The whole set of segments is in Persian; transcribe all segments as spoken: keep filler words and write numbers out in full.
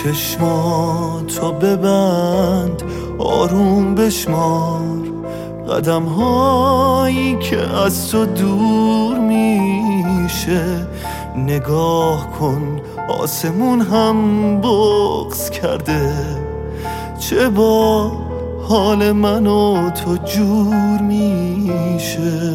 چشماتو ببند، آروم بشمار قدم هایی که از تو دور میشه. نگاه کن آسمون هم بغض کرده، چه با حال من و تو جور میشه.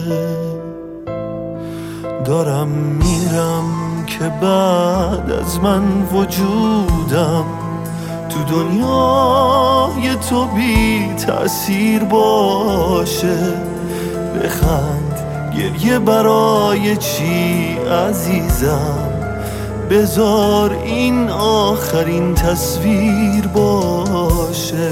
دارم میرم که بعد از من وجودم تو دنیای تو بی تأثیر باشه. بخند گریه برای چی عزیزم، بذار این آخرین تصویر باشه.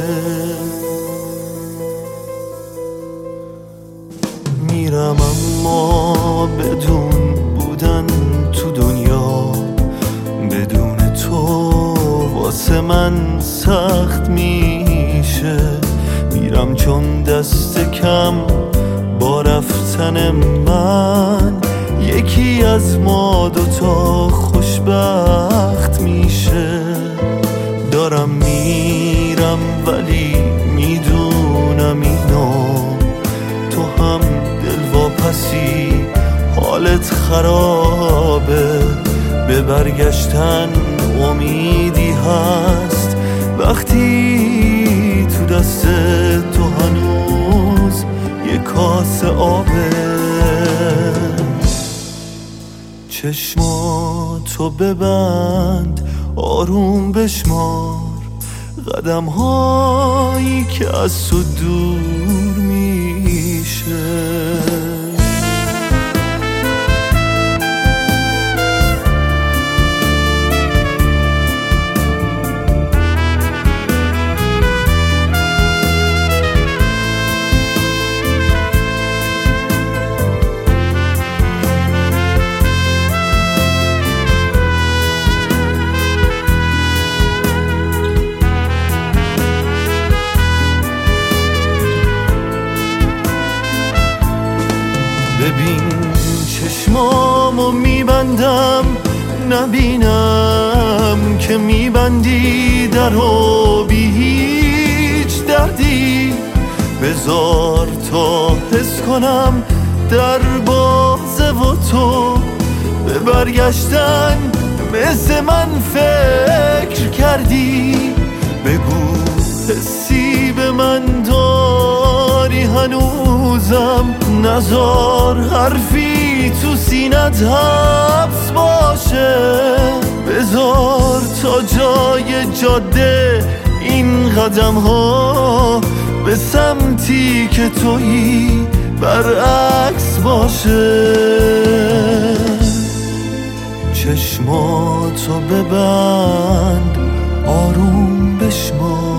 میرم اما بدون بودن تو دنیا، بدون تو واسه من سخت میشه. میرم چون دست کم با رفتن من یکی از ما دوتا خوشبخت میشه. دارم میرم ولی میدونم اینو تو هم دلواپسی، حالت خرابه. به برگشتن امیدی هست وقتی تو دست تو هنوز یه کاسه آبه. چشماتو ببند، آروم بشمار قدم هایی که از تو دور میشه. ببین چشمامو میبندم، نبینم که میبندی درو بی هیچ دردی. بذار تا حس کنم در بازه و تو به برگشتن مثل من فکر کردی. بگو حسی به من داری هنوزم، نزار حرفی تو سینت حبس باشه. بذار تا جای جاده این قدم ها به سمتی که تویی برعکس باشه. چشماتو ببند، آروم بشمار